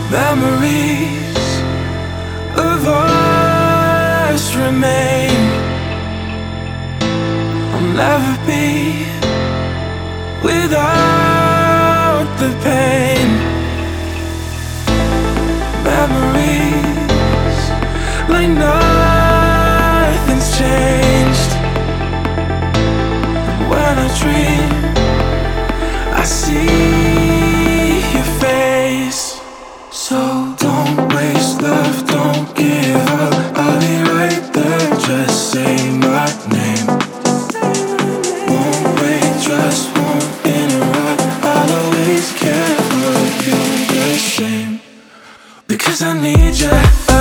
Memories of us remain. I'll never be without the pain. Memories like nothing's changed. When I dream, I see your face. So don't waste love, don't give up. I'll be right there, just say my name. Won't wait, just won't interrupt. I'll always care for you the same. Because I need you,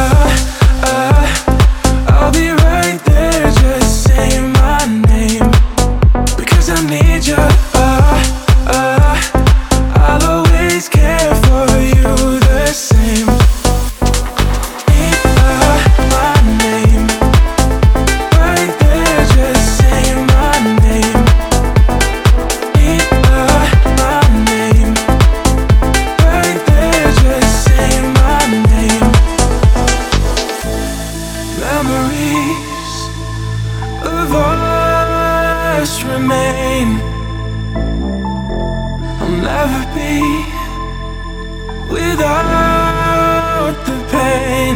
I'll be right there, just say my name. Because I need you, I'll always care for you the same. Need my name, right there, just say my name. Need my name, right there, just say my name. Memories of us remain. I'll never be without the pain.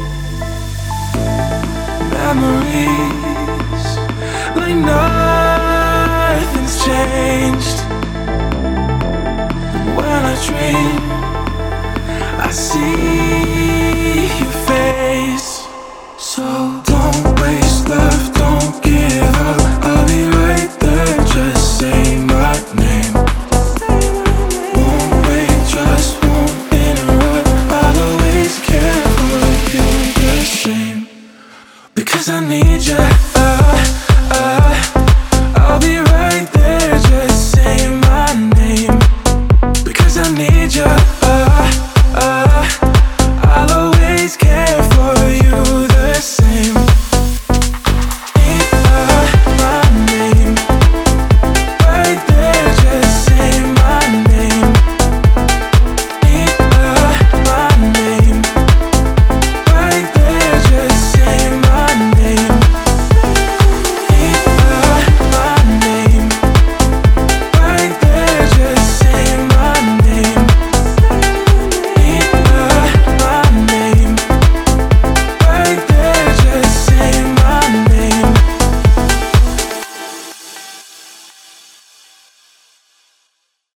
Memories like nothing's changed. When I dream, I see your face. So don't waste love, don't